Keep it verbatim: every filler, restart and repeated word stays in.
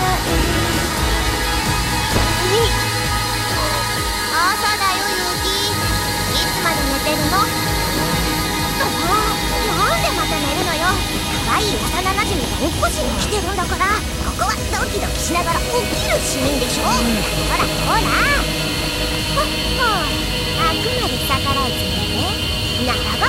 朝だよユキ、いつまで寝てるの？なんでまた寝るのよ。可愛い幼なじみが起こしに来てるんだから、ここはドキドキしながら起きるシーンでしょ。ほらほら、ほっほ、あくまで逆らえずにね。なら